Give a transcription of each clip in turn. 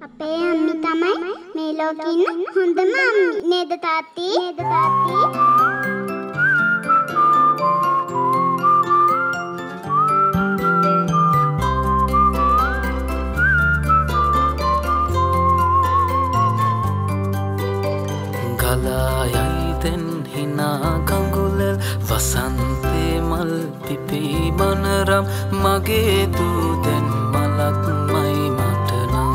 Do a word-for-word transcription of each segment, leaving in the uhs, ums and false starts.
අපේ අම්මි තමයි මේ ලෝකේ ඉන්න හොඳම අම්මි නේද තාත්ති? නේද තාත්ති? ගලා යයි තෙන් හිනා කඟුල වසන්තේ මල් පිපී මනරම් මගේ දූ දැන් මලක්මයි මට නම්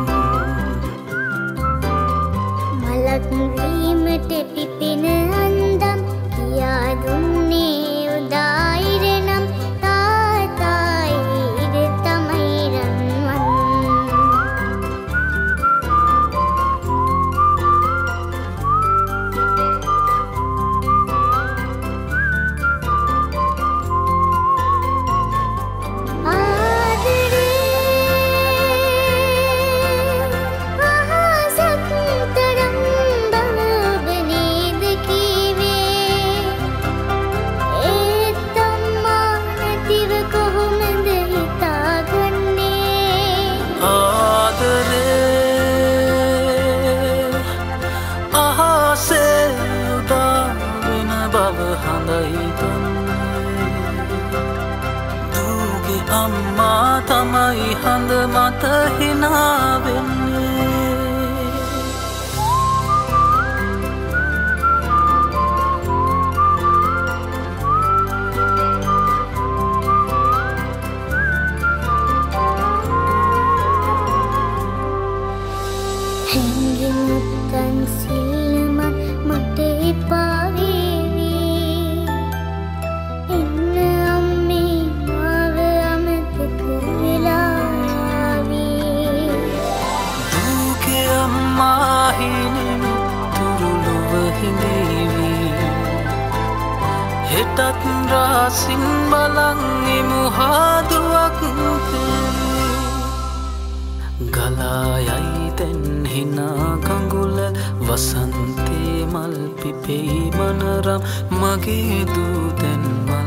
මලක් වීමට පිපෙන අන්දම් කියා දුන්නේ උදායිරනම් තාතායි ඉර තමයි රන්වන් දුගේ අම්මා තමයි හඳ මත හිනා වෙන්නේ හැංගි මුත්තන් සිල්ලමත් මට එපා හෙටත් රාසින් බලන් එමු හාදුවක් ගලා යයි තෙන් හිනා කඟුල වසන්තේ මල් පිපෙයි මනරම් මගේ දූ දැන්